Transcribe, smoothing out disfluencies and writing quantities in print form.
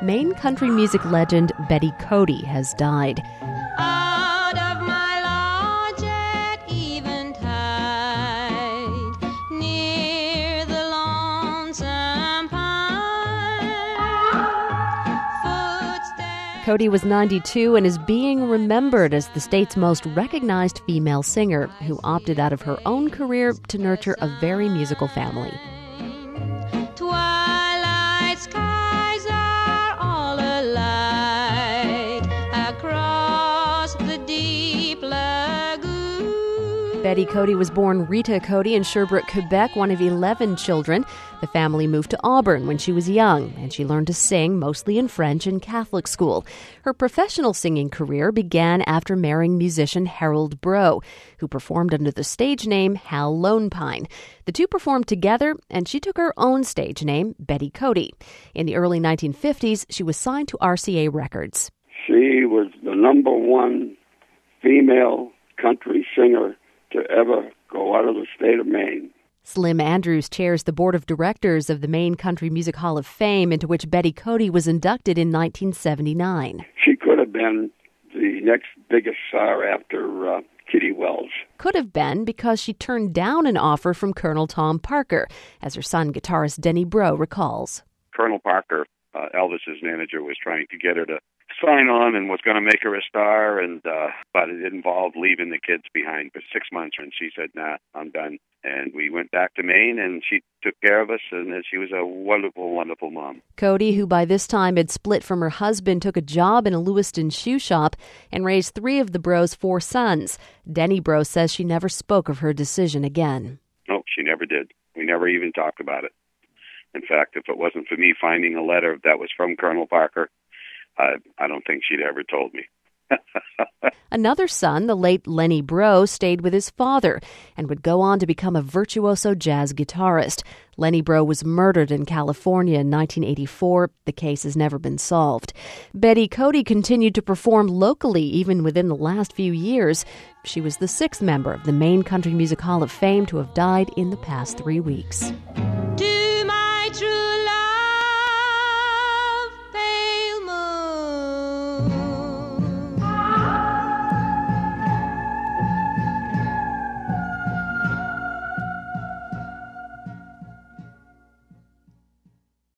Maine country music legend Betty Cody has died. Out of my lodge at eventide, near the lonesome pine, footsteps. Cody was 92 and is being remembered as the state's most recognized female singer who opted out of her own career to nurture a very musical family. Twilight skies are all alight across the deep lagoon. Betty Cody was born Rita Cody in Sherbrooke, Quebec, one of 11 children. The family moved to Auburn when she was young, and she learned to sing mostly in French in Catholic school. Her professional singing career began after marrying musician Harold Breaux, who performed under the stage name Hal Lone Pine. The two performed together, and she took her own stage name, Betty Cody. In the early 1950s, she was signed to RCA Records. She was the number one female country singer to ever go out of the state of Maine. Slim Andrews chairs the board of directors of the Maine Country Music Hall of Fame, into which Betty Cody was inducted in 1979. She could have been the next biggest star after Kitty Wells. Could have been because she turned down an offer from Colonel Tom Parker, as her son, guitarist Denny Breaux, recalls. Colonel Parker, Elvis's manager, was trying to get her to sign on and was going to make her a star, but it involved leaving the kids behind for 6 months, and she said, "Nah, I'm done." And we went back to Maine, and she took care of us, and she was a wonderful, wonderful mom. Cody, who by this time had split from her husband, took a job in a Lewiston shoe shop and raised 3 of the Breaux' 4 sons. Denny Breaux says she never spoke of her decision again. No, she never did. We never even talked about it. In fact, if it wasn't for me finding a letter that was from Colonel Parker, I don't think she'd ever told me. Another son, the late Lenny Breaux, stayed with his father and would go on to become a virtuoso jazz guitarist. Lenny Breaux was murdered in California in 1984. The case has never been solved. Betty Cody continued to perform locally even within the last few years. She was the 6th member of the Maine Country Music Hall of Fame to have died in the past 3 weeks.